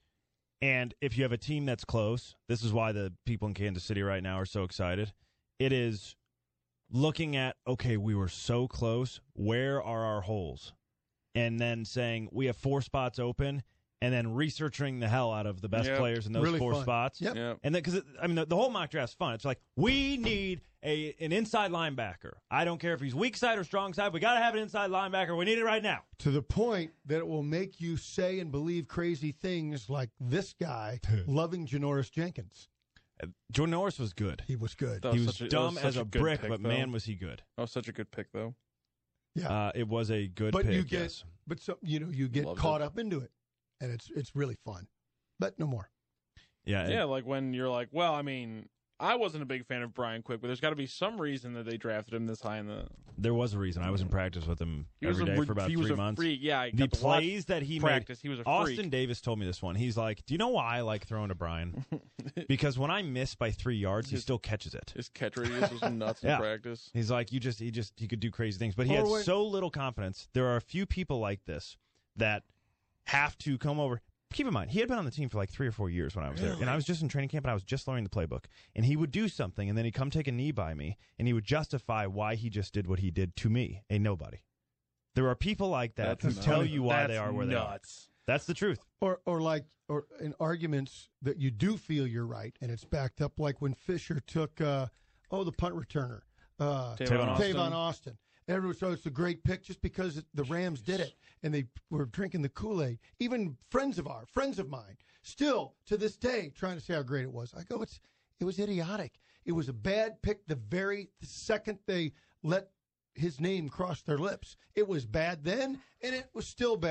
And if you have a team that's close, this is why the people in Kansas City right now are so excited. It is looking at, okay, we were so close. Where are our holes? And then saying, we have four spots open, and then researching the hell out of the best Yep. players in those Really four fun. spots. Yep. yeah. And then, because I mean, the, the whole mock draft's fun. It's like we need a an inside linebacker. I don't care if he's weak side or strong side. We got to have an inside linebacker. We need it right now. To the point that it will make you say and believe crazy things like this guy loving Janoris Jenkins. Jordan Norris was good. He was good. That He was such a- that dumb was as such a, a good brick, pick, but though. man, was he good. That was such a good pick, though. Yeah. Uh, it was a good but pick. you get, yes. but so you know, you get Loved caught it. up into it, and it's it's really fun. But no more. Yeah, it- Yeah, like when you're like, well, I mean, I wasn't a big fan of Brian Quick, but there's got to be some reason that they drafted him this high in the. there was a reason. I was in practice with him He was every a, day re- for about he was three a months. Freak. Yeah, I The got to watch plays that he practice. made. He was a Austin freak. Davis told me this one. He's like, "Do you know why I like throwing to Brian? Because when I miss by three yards, he His- still catches it." His catch radius was nuts in Yeah. practice. He's like, you just, he just, he could do crazy things, but he Or had when- so little confidence. There are a few people like this that have to come over. Keep in mind, he had been on the team for like three or four years when I was there, and I was just in training camp, and I was just learning the playbook. And he would do something, and then he'd come take a knee by me, and he would justify why he just did what he did to me, a nobody. There are people like that That's who tell nuts. you why That's they are where they are. nuts. That's the truth. Or or like or in arguments that you do feel you're right, and it's backed up, like when Fisher took uh, oh the punt returner, uh, Tavon Austin. Tavon Austin. Everyone said it's a great pick just because it- the Rams did it, and they were drinking the Kool-Aid. Even friends of ours, friends of mine, still to this day trying to say how great it was. I go, it's it was idiotic. It was a bad pick the very second they let his name cross their lips. It was bad then, and it was still bad.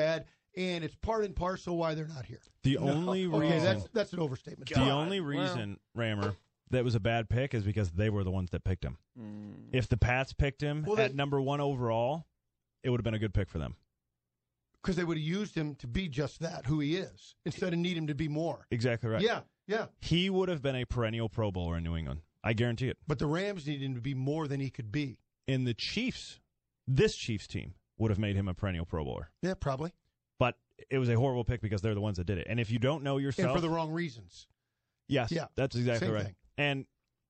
and it's part and parcel why they're not here. The only Okay, reason that's that's an overstatement. the only reason Rammer that was a bad pick is because they were the ones that picked him. Mm. If the Pats picked him Well, at they- number one overall, it would have been a good pick for them. Because they would have used him to be just that, who he is, instead of need him to be more. Exactly right. Yeah, yeah. He would have been a perennial Pro Bowler in New England. I guarantee it. But the Rams needed him to be more than he could be. In the Chiefs, this Chiefs team would have made him a perennial Pro Bowler. Yeah, probably. But it was a horrible pick because they're the ones that did it. And if you don't know yourself, And for the wrong reasons. yes, Yeah, that's exactly same right. thing. And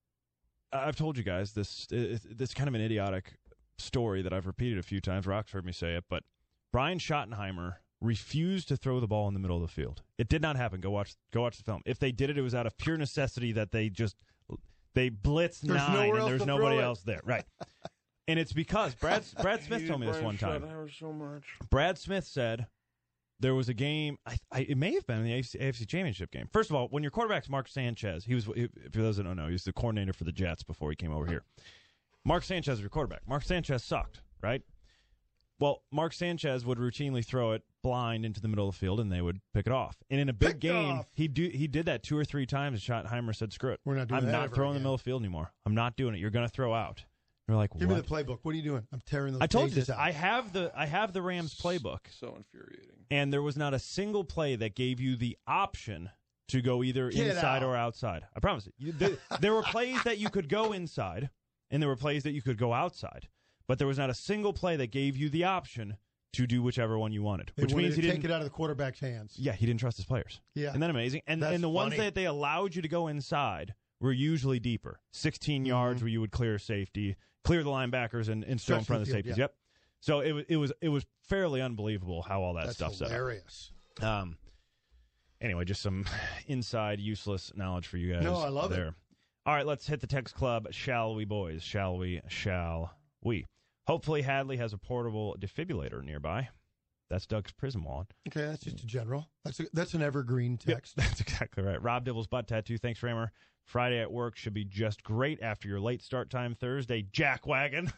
I've told you guys this. This is kind of an idiotic story that I've repeated a few times. Rock's heard me say it, but Brian Schottenheimer refused to throw the ball in the middle of the field. It did not happen. Go watch. Go watch the film. If they did it, it was out of pure necessity that they just they blitzed There's nine nowhere and else there's to nobody throw it. else there. Right. And it's because Brad Brad Smith told me this one time. So much. Brad Smith said there was a game. I, I, it may have been in the A F C, A F C Championship game. First of all, when your quarterback's Mark Sanchez, he was. If you those that don't know, he was the coordinator for the Jets before he came over here. Mark Sanchez was your quarterback. Mark Sanchez sucked, right? Well, Mark Sanchez would routinely throw it blind into the middle of the field, and they would pick it off. And in a big Picked game, off. he do he did that two or three times. And Schottenheimer said, "Screw it, We're not doing I'm that not ever throwing in the again." middle of the field anymore. I'm not doing it. You're going to throw out." You're like, Give what? me the playbook. What are you doing? I'm tearing those I told you pages this. out. I have the I have the Rams playbook. So infuriating. And there was not a single play that gave you the option to go either Get inside out. or outside. I promise you. you there, there were plays that you could go inside, and there were plays that you could go outside. But there was not a single play that gave you the option to do whichever one you wanted. They which wanted means to he take didn't. it out of the quarterback's hands. Yeah, he didn't trust his players. Yeah. Isn't that amazing? And That's and the ones funny. that they allowed you to go inside were usually deeper, sixteen Mm-hmm. yards, where you would clear safety, clear the linebackers, and, and still in Stretch front of the the field, safeties. yeah. Yep. So it was it was it was fairly unbelievable how all that That's stuff set up. hilarious. Um. Anyway, just some inside useless knowledge for you guys. No, I love it. there. All right, let's hit the text club. Shall we, boys? Shall we? Shall we? Hopefully, Hadley has a portable defibrillator nearby. That's Doug's prison wallet. Okay, that's just a general. That's a, that's an evergreen text. That's exactly right. Rob Dibble's butt tattoo. Thanks, Rammer. Friday at work should be just great after your late start time Thursday. Jackwagon.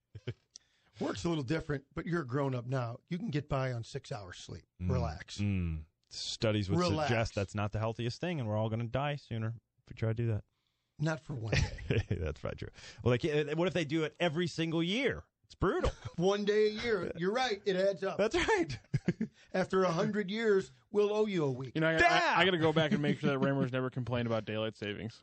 Works a little different, but you're a grown up now. You can get by on six hours sleep. Relax. Mm. Studies would Relax. suggest that's not the healthiest thing, and we're all going to die sooner if we try to do that. Not for one day. That's probably true. Well, they can't, what if they do it every single year? It's brutal. One day a year. You're right. It adds up. That's right. After a hundred years, we'll owe you a week. You know, I, Yeah. I, I got to go back and make sure that Rammer's never complained about daylight savings.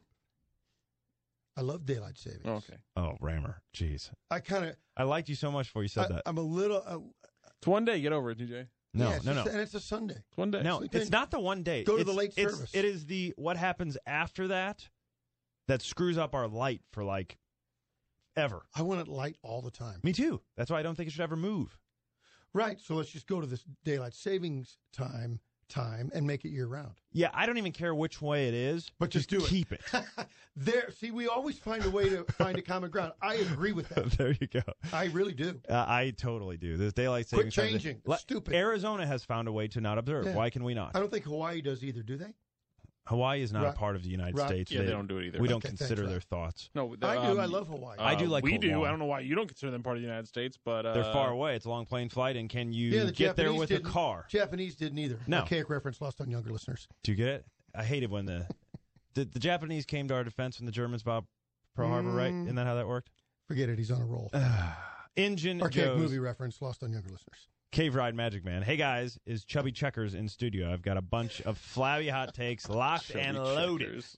I love daylight savings. Okay. Oh, Rammer. Jeez. I kind of. I liked you so much before you said that. I'm a little. Uh, It's one day. Get over it, D J. It's No, yeah, it's no, just- no. And it's a Sunday. one day. No, Sleep it's in. not the one day. Go to It's- the late it's- service. It is the what happens after that that screws up our light for like ever. I want it light all the time. Me too. That's why I don't think it should ever move. Right. So let's just go to this daylight savings time time and make it year round. Yeah, I don't even care which way it is, But just do it. keep it. There. See, we always find a way to find a common ground. I agree with that. There you go. I really do. Uh, I totally do. This daylight Quit savings time- changing. Le- Stupid. Arizona has found a way to not observe. Yeah. Why can we not? I don't think Hawaii does either, do they? Hawaii is not Right. a part of the United Right. States. Yeah, they don't do it either. We don't Okay, thanks, consider Rob. their thoughts. No, I um, do. I love Hawaii. I do uh, like we do. Hawaii. I don't know why you don't consider them part of the United States, but uh, They're far away. It's a long plane flight, and can you yeah, the get there Japanese with a didn't. car? Japanese didn't either. No. Archaic reference lost on younger listeners. Do you get it? I hated when the the, the Japanese came to our defense when the Germans bombed Pearl Harbor, right? Mm. Isn't that how that worked? Forget it. He's on a roll. Engine Archaic Joe's movie reference lost on younger listeners. Cave Ride Magic Man. Hey guys, is Chubby Checkers in studio? I've got a bunch of flabby hot takes locked Chubby and loaded. checkers.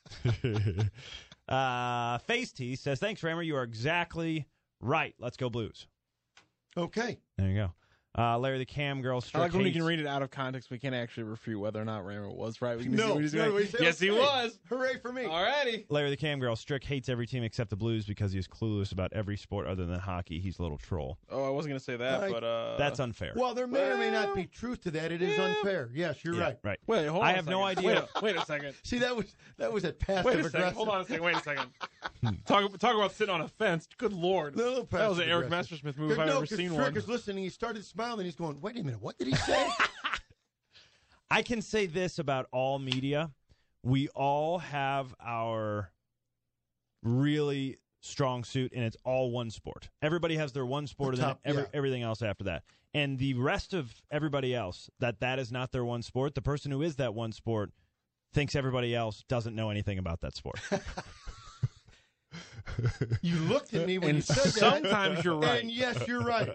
uh, Face T says, thanks, Rammer. You are exactly right. Let's go Blues. Okay. There you go. Uh, Larry the Cam Girl. I Strick like when we hates- can read it out of context. We can't actually refute whether or not Rammer was right. We can No. just, we just no, go, we say, yes, he okay. was. Hooray for me. Alrighty. Larry the Cam Girl. Strick hates every team except the Blues because he is clueless about every sport other than hockey. He's a little troll. Oh, I wasn't going to say that, Like- but uh, That's unfair. Well, there may or may not be truth to that. It is Yeah. unfair. Yes, you're Yeah, right. right. Wait, hold on. I a have no second. idea. Wait a, wait a second. See, that was that was at passive Wait a aggressive. second. Hold on a second. Wait a second. talk talk about sitting on a fence. Good lord. No, no, that was an Eric passive-aggressive. Mastersmith move if I've no, ever seen Strick one. is listening. He started smiling. He's going, "Wait a minute. What did he say?" I can say this about all media. We all have our really strong suit, and it's all one sport. Everybody has their one sport, The and top, then every, yeah. everything else after that. And the rest of everybody else, that that is not their one sport. The person who is that one sport thinks everybody else doesn't know anything about that sport. You looked at me when And you said that. sometimes you're right. And yes, you're right.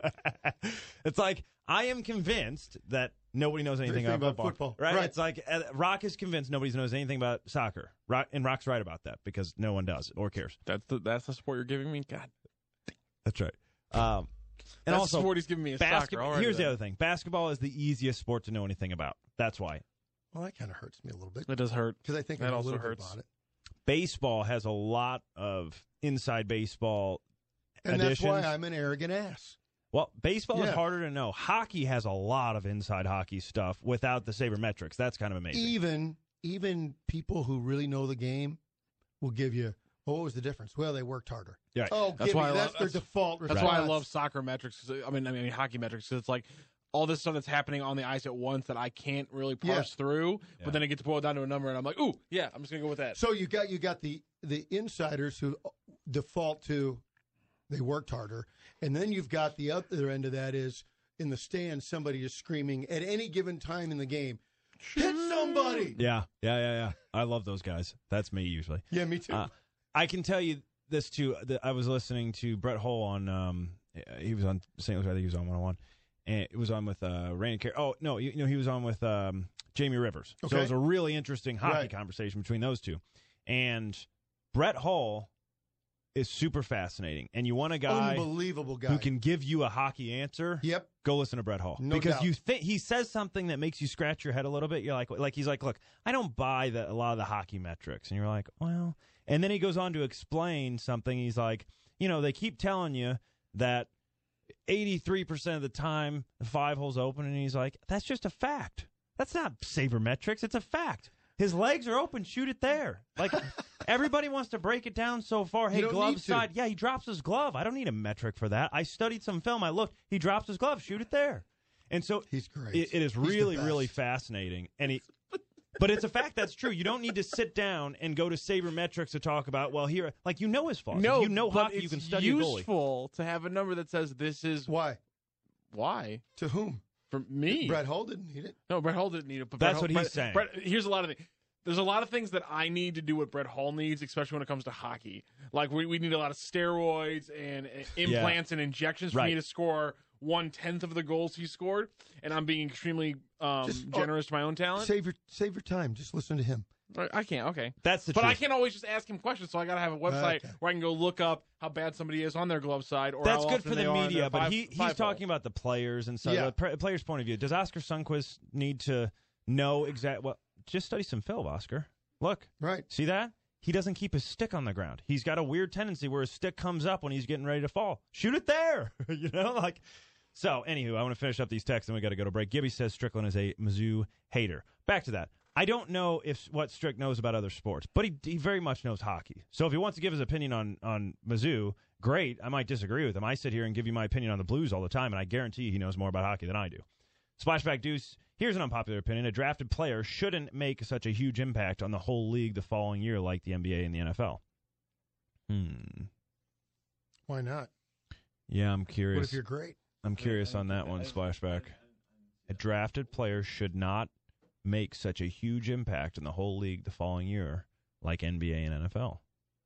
It's like, I am convinced that nobody knows anything Anything about, about football. Right? Right. It's like, uh, Rock is convinced nobody knows anything about soccer. Rock, and Rock's right about that because no one does or cares. That's the that's the sport you're giving me. God, That's right. Um, and that's also, the sport he's giving me is basketball. soccer. Already Here's the then. other thing: basketball is the easiest sport to know anything about. That's why. Well, that kind of hurts me a little bit That does hurt. because I think I That know a also little hurts. bit about it. Baseball has a lot of inside baseball And additions. that's why I'm an arrogant ass. Well, baseball is Yeah. harder to know. Hockey has a lot of inside hockey stuff without the sabermetrics. That's kind of amazing. Even even people who really know the game will give you, well, what was the difference? Well, they worked harder. Right. Oh, That's give why me, I that's love- their that's- default That's response. why I love soccer metrics. 'cause, I mean, I mean hockey metrics. Because it's like all this stuff that's happening on the ice at once that I can't really parse Yeah. through. Yeah. But then it gets boiled down to a number, and I'm like, ooh, yeah, I'm just gonna go with that. So you got you got the the insiders who default to they worked harder, and then you've got the other end of that is in the stands somebody is screaming at any given time in the game, hit somebody. Yeah, yeah, yeah, yeah. I love those guys. That's me usually. Yeah, me too. Uh, I can tell you this too. That I was listening to Brett Hull on. Um, he was on Saint Louis. I think he was on one oh one, and it was on with uh, Randy Carey. Oh no, you, you know he was on with um, Jamie Rivers. So Okay. it was a really interesting hockey Right. conversation between those two. And Brett Hull is super fascinating, and you want a guy Unbelievable guy. who can give you a hockey answer. Yep. Go listen to Brett Hull No because doubt. you think he says something that makes you scratch your head a little bit. You're like, like he's like, look, I don't buy the, a lot of the hockey metrics, and you're like, well, and then he goes on to explain something. He's like, you know, they keep telling you that eighty-three percent of the time the five hole's open, and he's like, that's just a fact. That's not sabermetrics. It's a fact. His legs are open. Shoot it there. Like everybody wants to break it down so far. Hey, don't glove need to. side. Yeah, he drops his glove. I don't need a metric for that. I studied some film. I looked. He drops his glove. Shoot it there. And so He's great. it, it is He's the really, best. really fascinating. And he, but it's a fact that's true. You don't need to sit down and go to sabermetrics to talk about. Well, here, like you know his flaws. no, If you know but hockey. it's You can study a goalie. useful to have a number that says this is Why? why To whom? for me. Brett Hull didn't need it. No, Brett Hull didn't need it. But That's Brett what Hull, he's Brett- saying. Brett, here's a lot of things. There's a lot of things that I need to do what Brett Hull needs, especially when it comes to hockey. Like we, we need a lot of steroids and uh, implants and injections for Right. me to score one tenth of the goals he scored, and I'm being extremely um, Just- oh, generous to my own talent. Save your save your time. Just listen to him. I I can't. Okay. That's the But truth. I can't always just ask him questions, so I got to have a website Okay. where I can go look up how bad somebody is on their glove side, or That's how good often for they the are on media, their but five- he, he's five talking hole. about the players and stuff. Yeah. The pr- player's point of view. Does Oscar Sundquist need to know exactly? Well, just study some film, Oscar. Look, Right. see that? He doesn't keep his stick on the ground. He's got a weird tendency where his stick comes up when he's getting ready to fall. Shoot it there, you know, like. So, anywho, I want to finish up these texts, and we got to go to break. Gibby says Strickland is a Mizzou hater. Back to that. I don't know if what Strick knows about other sports, but he, he very much knows hockey. So if he wants to give his opinion on, on Mizzou, great. I might disagree with him. I sit here and give you my opinion on the Blues all the time, and I guarantee you he knows more about hockey than I do. Splashback Deuce, here's an unpopular opinion. A drafted player shouldn't make such a huge impact on the whole league the following year like the N B A and the N F L. Hmm. Why not? Yeah, I'm curious. What if you're great? I'm curious on that one, Splashback. A drafted player should not make such a huge impact in the whole league the following year like N B A and N F L.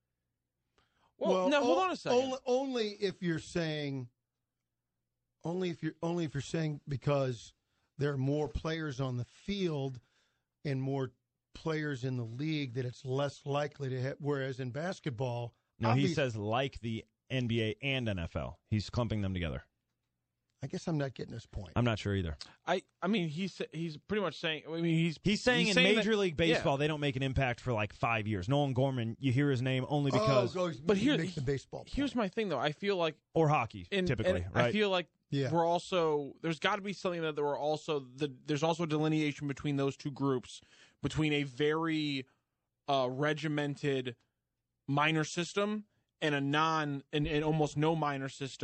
Well, now hold o- on a second. Only, only if you're saying, only if you're only if you're saying because there are more players on the field and more players in the league that it's less likely to have. Whereas in basketball, No, he obvious- says like the N B A and N F L. He's clumping them together. I guess I'm not getting this point. I'm not sure either. I, I mean, he's he's pretty much saying. I mean, he's He's saying he's in saying Major that- League Baseball they don't make an impact for like five years. Nolan Gorman, you hear his name only because, oh, but here- make the baseball. Point. Here's my thing, though. I feel like or hockey and, typically, and right? I feel like Yeah. we're also there's got to be something that there are also the there's also a delineation between those two groups, between a very uh, regimented minor system and a non and, and almost no minor system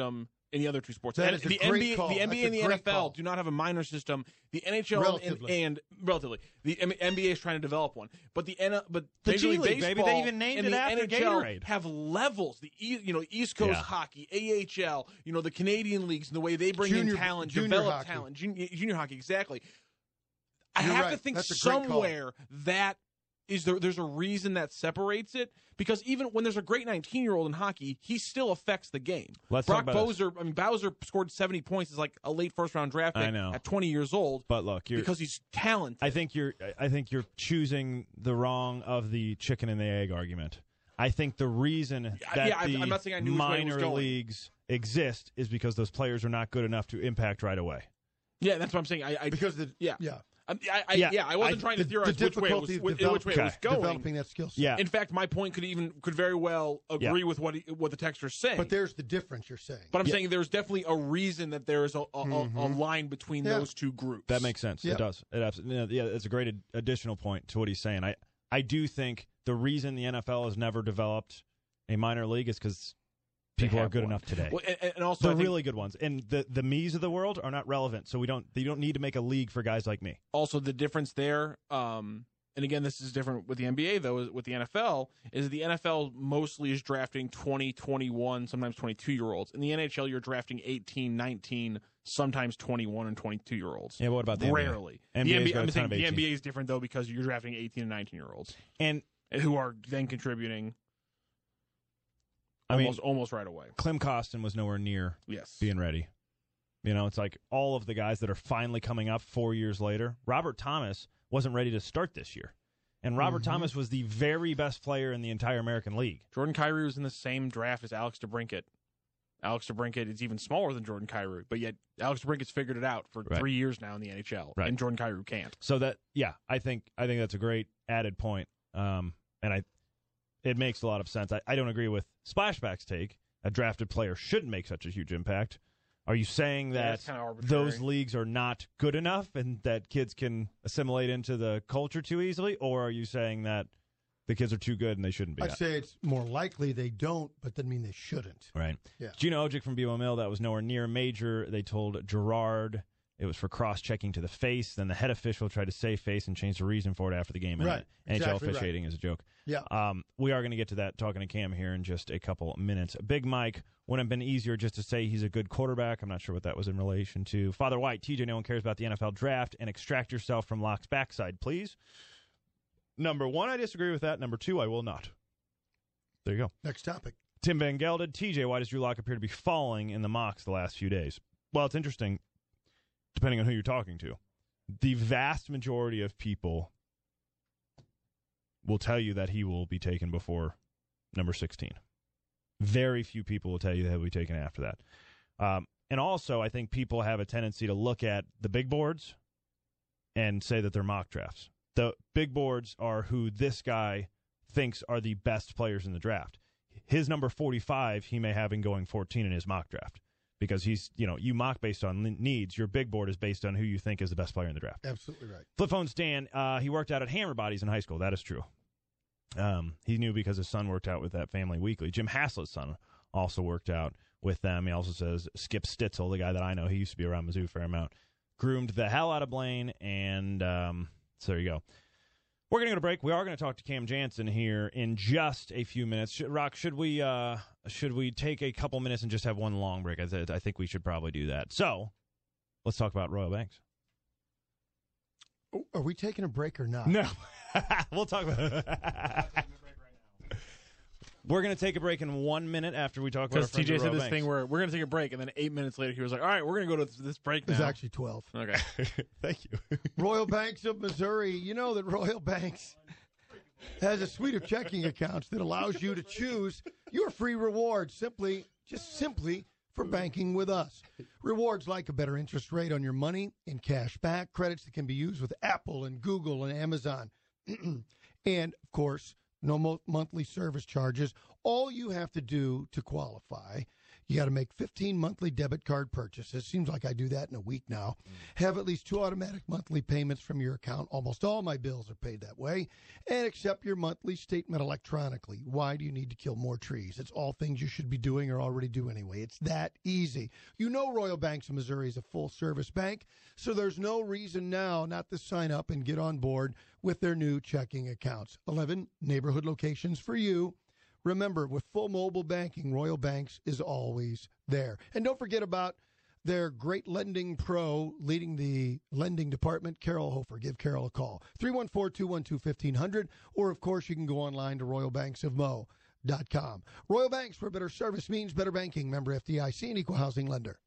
in the other two sports. That And is a the great N B A, call. the N B A That's and a the N F great L call. do not have a minor system. The N H L Relatively. and, and relatively the N B A is trying to develop one, but the N but The Major G League League, baby. Baseball They even named and it the after N H L Gatorade. have levels. The e, you know East Coast Yeah. hockey, A H L, you know the Canadian leagues and the way they bring Junior- in talent, junior develop hockey. talent, junior, junior hockey exactly. I You're have right. to think That's a great call. somewhere that is there. There's a reason that separates it because even when there's a great nineteen year old in hockey, he still affects the game. Let's Brock talk about this. Bowser. I mean, Bowser scored seventy points as like a late first round draft pick I know. at twenty years old But look, you're, because he's talented. I think you're I think you're choosing the wrong of the chicken and the egg argument. I think the reason that yeah, I'm- the I'm not saying I knew which way it was minor going. leagues exist is because those players are not good enough to impact right away. yeah, that's what I'm saying. I, I Because the yeah, yeah. I, I, I, Yeah, yeah, I wasn't I- trying to the, theorize the which way it difficulty was, of which, develop- which way it was going. developing that skill set. Yeah. In fact, my point could even could very well agree Yeah. with what he, what the texter's saying. But there's the difference you're saying. But I'm Yeah. saying there's definitely a reason that there is a, a, a- a Mhm. line between Yeah. those two groups. That makes sense. Yeah. It does. It absolutely. Yeah, it's a great ad- additional point to what he's saying. I I do think the reason the N F L has never developed a minor league is because They people are have good one. enough today. Well, and, and also, the I think really good ones, and the the me's of the world are not relevant. So we don't. You don't need to make a league for guys like me. also the difference there, um, and again, this is different with the N B A though. Is with the N F L, is the N F L mostly is drafting twenty, twenty-one, sometimes twenty-two year olds. In the N H L, you're drafting eighteen, nineteen, sometimes twenty-one and twenty-two year olds. Yeah. What about the N B A? Rarely. N The B A's N B A, got a I'm ton saying of the N eighteen. B A is different though because you're drafting eighteen and nineteen year olds And who are then contributing. I mean, almost, almost right away. Clem Costin was nowhere near Yes. being ready. You know, it's like all of the guys that are finally coming up four years later. Robert Thomas wasn't ready to start this year. And Robert Mhm. Thomas was the very best player in the entire American League. Jordan Kyrou was in the same draft as Alex DeBrincat. Alex DeBrincat is even smaller than Jordan Kyrou, but yet Alex DeBrincat's figured it out for Right. three years now in the N H L, Right. and Jordan Kyrou can't. So that, yeah, I think I think that's a great added point. Um, and I, it makes a lot of sense. I, I don't agree with Splashback's take. A drafted player shouldn't make such a huge impact. Are you saying Yeah, that that's kinda arbitrary. those leagues are not good enough and that kids can assimilate into the culture too easily? Or are you saying that the kids are too good and they shouldn't be? I'd at? say it's more likely they don't, but doesn't mean they shouldn't. Right. Yeah. Gino Ojic from B M O Mill, that was nowhere near major. They told Gerard it was for cross-checking to the face. Then the head official tried to say face and changed the reason for it after the game. And Right. N H L Exactly right. officiating is a joke. Yeah. Um, we are going to get to that talking to Cam here in just a couple minutes. Big Mike, wouldn't have been easier just to say he's a good quarterback. I'm not sure what that was in relation to. Father White, T J, no one cares about the N F L draft, and extract yourself from Locke's backside, please. Number one, I disagree with that. Number two, I will not. There you go. Next topic. Tim Van Gelded, T J, why does Drew Lock appear to be falling in the mocks the last few days? Well, it's interesting, depending on who you're talking to. The vast majority of people will tell you that he will be taken before number sixteen. Very few people will tell you that he'll be taken after that. Um, and also, I think people have a tendency to look at the big boards and say that they're mock drafts. The big boards are who this guy thinks are the best players in the draft. His number forty-five, he may have in going fourteen in his mock draft because he's, you know, you mock based on needs. Your big board is based on who you think is the best player in the draft. Absolutely right. Flip phone Stan, uh, he worked out at Hammer Bodies in high school. That is true. Um, he knew because his son worked out with that family weekly. Jim Haslett's son also worked out with them. He also says Skip Stitzel, the guy that I know, he used to be around Mizzou a fair amount, groomed the hell out of Blaine, and um, so there you go. We're going to go to break. We are going to talk to Cam Jansen here in just a few minutes. Should, Rock, should we uh, should we take a couple minutes and just have one long break? I, th- I think we should probably do that. So let's talk about Royal Banks. Oh, are we taking a break or not? No. We'll talk about it. We're going to take a break in one minute after we talk about our Because T J friends at said Royal this Banks. thing where we're going to take a break, and then eight minutes later he was like, all right, we're going to go to this break now. It's actually twelve. Okay. Thank you. Royal Banks of Missouri. You know that Royal Banks has a suite of checking accounts that allows you to choose your free rewards simply, just simply for banking with us. Rewards like a better interest rate on your money and cash back, credits that can be used with Apple and Google and Amazon. And, of course, no mo- monthly service charges. All you have to do to qualify, You got to make fifteen monthly debit card purchases. Seems like I do that in a week now. Mm. Have at least two automatic monthly payments from your account. Almost all my bills are paid that way. And accept your monthly statement electronically. Why do you need to kill more trees? It's all things you should be doing or already do anyway. It's that easy. You know Royal Banks of Missouri is a full-service bank, so there's no reason now not to sign up and get on board with their new checking accounts. eleven neighborhood locations for you. Remember, with full mobile banking, Royal Banks is always there. And don't forget about their great lending pro leading the lending department, Carol Hofer. Give Carol a call, three one four, two one two, one five zero zero. Or, of course, you can go online to royal banks of mo dot com. Royal Banks, where better service means better banking. Member F D I C, an equal housing lender.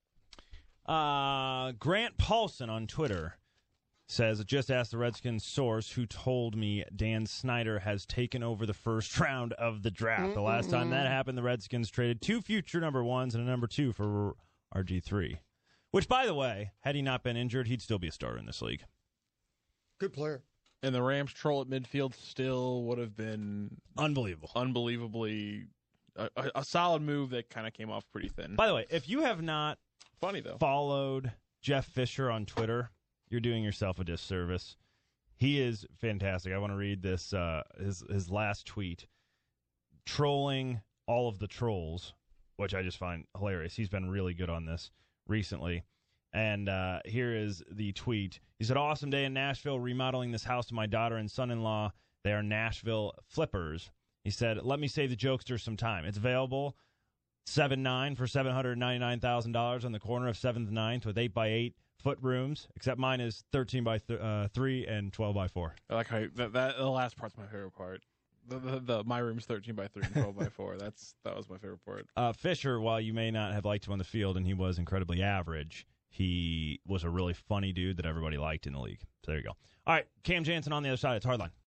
Uh, Grant Paulson on Twitter says, just asked the Redskins source who told me Dan Snyder has taken over the first round of the draft. Mm-mm. The last time that happened, the Redskins traded two future number ones and a number two for R G three. Which, by the way, had he not been injured, he'd still be a starter in this league. Good player. And the Rams troll at midfield still would have been unbelievable. Unbelievably a, a, a solid move that kind of came off pretty thin. By the way, if you have not funny though followed Jeff Fisher on Twitter, you're doing yourself a disservice. He is fantastic. I want to read this uh, his his last tweet, trolling all of the trolls, which I just find hilarious. He's been really good on this recently. And uh, here is the tweet. He said, awesome day in Nashville, remodeling this house to my daughter and son-in-law. They are Nashville flippers. He said, let me save the jokesters some time. It's available seven nine for seven hundred ninety-nine thousand dollars on the corner of seventh and ninth with eight by eight foot rooms, except mine is thirteen by th- uh, three and twelve by four. I like how that, that the last part's my favorite part. The, the, the my room's thirteen by three and twelve by four. That's that was my favorite part. Uh, Fisher, while you may not have liked him on the field, and he was incredibly average, he was a really funny dude that everybody liked in the league. So there you go. All right, Cam Jansen on the other side. It's Hardline.